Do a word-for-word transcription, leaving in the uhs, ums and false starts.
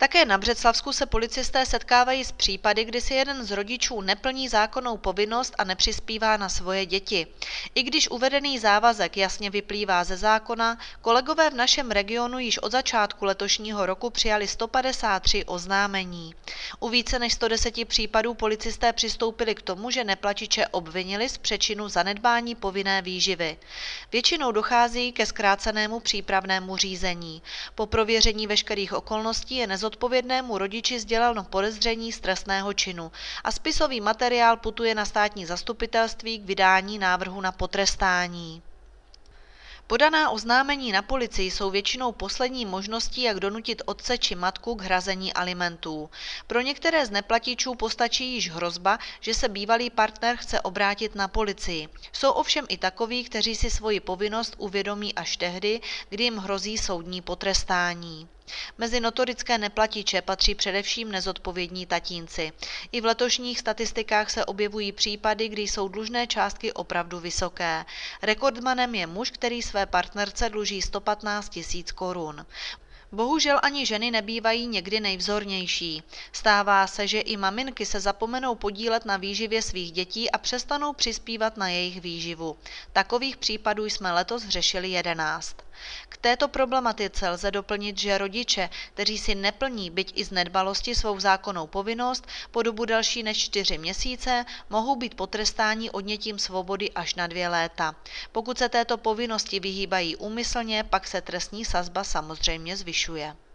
Také na Břeclavsku se policisté setkávají s případy, kdy si jeden z rodičů neplní zákonnou povinnost a nepřispívá na svoje děti. I když uvedený závazek jasně vyplývá ze zákona, kolegové v našem regionu již od začátku letošního roku přijali sto padesát tři oznámení. U více než sto deset případů policisté přistoupili k tomu, že neplatiče obvinili z přečinu zanedbání povinné výživy. Většinou dochází ke zkrácenému přípravnému řízení. Po prověření veškerých okolností je nezodpovědnému rodiči sděleno podezření z trestného činu a spisový materiál putuje na státní zastupitelství k vydání návrhu na potrestání. Podaná oznámení na policii jsou většinou poslední možností, jak donutit otce či matku k hrazení alimentů. Pro některé z neplatičů postačí již hrozba, že se bývalý partner chce obrátit na policii. Jsou ovšem i takoví, kteří si svoji povinnost uvědomí až tehdy, kdy jim hrozí soudní potrestání. Mezi notorické neplatiče patří především nezodpovědní tatínci. I v letošních statistikách se objevují případy, kdy jsou dlužné částky opravdu vysoké. Rekordmanem je muž, který své partnerce dluží sto patnáct tisíc korun. Bohužel ani ženy nebývají někdy nejvzornější. Stává se, že i maminky se zapomenou podílet na výživě svých dětí a přestanou přispívat na jejich výživu. Takových případů jsme letos řešili jedenáct. K této problematice lze doplnit, že rodiče, kteří si neplní byť i z nedbalosti svou zákonnou povinnost, po dobu delší než čtyři měsíce mohou být potrestáni odnětím svobody až na dvě léta. Pokud se této povinnosti vyhýbají úmyslně, pak se trestní sazba samozřejmě zvyšuje.